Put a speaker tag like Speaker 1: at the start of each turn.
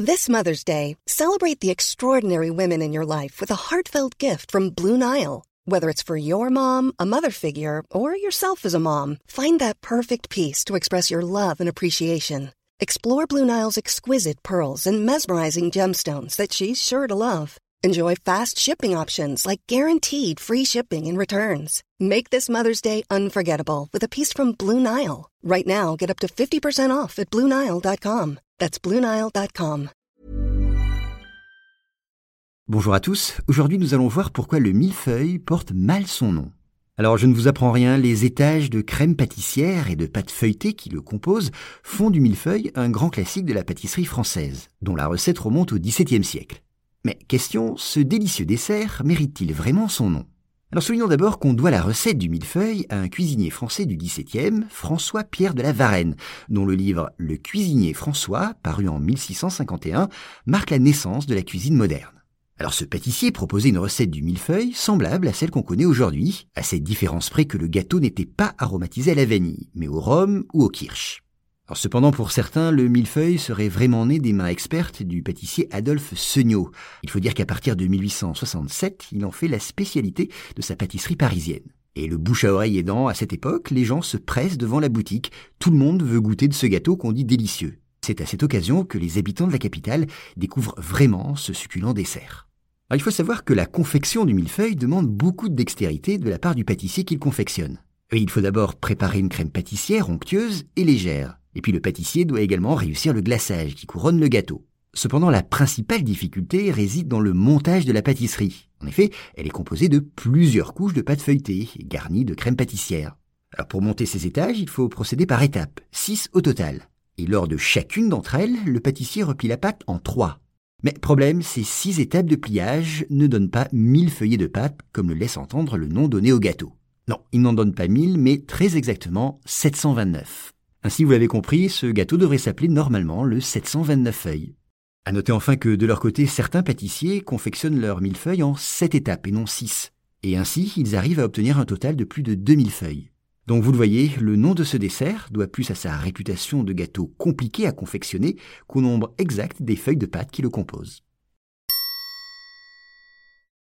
Speaker 1: This Mother's Day, celebrate the extraordinary women in your life with a heartfelt gift from Blue Nile. Whether it's for your mom, a mother figure, or yourself as a mom, find that perfect piece to express your love and appreciation. Explore Blue Nile's exquisite pearls and mesmerizing gemstones that she's sure to love. Enjoy fast shipping options like guaranteed free shipping and returns. Make this Mother's Day unforgettable with a piece from Blue Nile. Right now, get up to 50% off at BlueNile.com. That's BlueNile.com.
Speaker 2: Bonjour à tous, aujourd'hui nous allons voir pourquoi le millefeuille porte mal son nom. Alors je ne vous apprends rien, les étages de crème pâtissière et de pâte feuilletée qui le composent font du millefeuille un grand classique de la pâtisserie française, dont la recette remonte au XVIIe siècle. Mais question, ce délicieux dessert mérite-t-il vraiment son nom? Alors soulignons d'abord qu'on doit la recette du millefeuille à un cuisinier français du XVIIe, François-Pierre de la Varenne, dont le livre Le cuisinier François, paru en 1651, marque la naissance de la cuisine moderne. Alors ce pâtissier proposait une recette du millefeuille semblable à celle qu'on connaît aujourd'hui, à cette différence près que le gâteau n'était pas aromatisé à la vanille, mais au rhum ou au kirsch. Alors cependant, pour certains, le millefeuille serait vraiment né des mains expertes du pâtissier Adolphe Seugnot. Il faut dire qu'à partir de 1867, il en fait la spécialité de sa pâtisserie parisienne. Et le bouche à oreille aidant, à cette époque, les gens se pressent devant la boutique. Tout le monde veut goûter de ce gâteau qu'on dit délicieux. C'est à cette occasion que les habitants de la capitale découvrent vraiment ce succulent dessert. Alors il faut savoir que la confection du millefeuille demande beaucoup de dextérité de la part du pâtissier qui le confectionne. Il faut d'abord préparer une crème pâtissière onctueuse et légère. Et puis le pâtissier doit également réussir le glaçage qui couronne le gâteau. Cependant, la principale difficulté réside dans le montage de la pâtisserie. En effet, elle est composée de plusieurs couches de pâte feuilletée, garnies de crème pâtissière. Alors pour monter ces étages, il faut procéder par étapes, 6 au total. Et lors de chacune d'entre elles, le pâtissier replie la pâte en 3. Mais problème, ces 6 étapes de pliage ne donnent pas 1000 feuillets de pâte, comme le laisse entendre le nom donné au gâteau. Non, ils n'en donnent pas 1000, mais très exactement 729. Ainsi, vous l'avez compris, ce gâteau devrait s'appeler normalement le 729 feuilles. À noter enfin que de leur côté, certains pâtissiers confectionnent leur millefeuille en 7 étapes et non 6. Et ainsi, ils arrivent à obtenir un total de plus de 2000 feuilles. Donc vous le voyez, le nom de ce dessert doit plus à sa réputation de gâteau compliqué à confectionner qu'au nombre exact des feuilles de pâte qui le composent.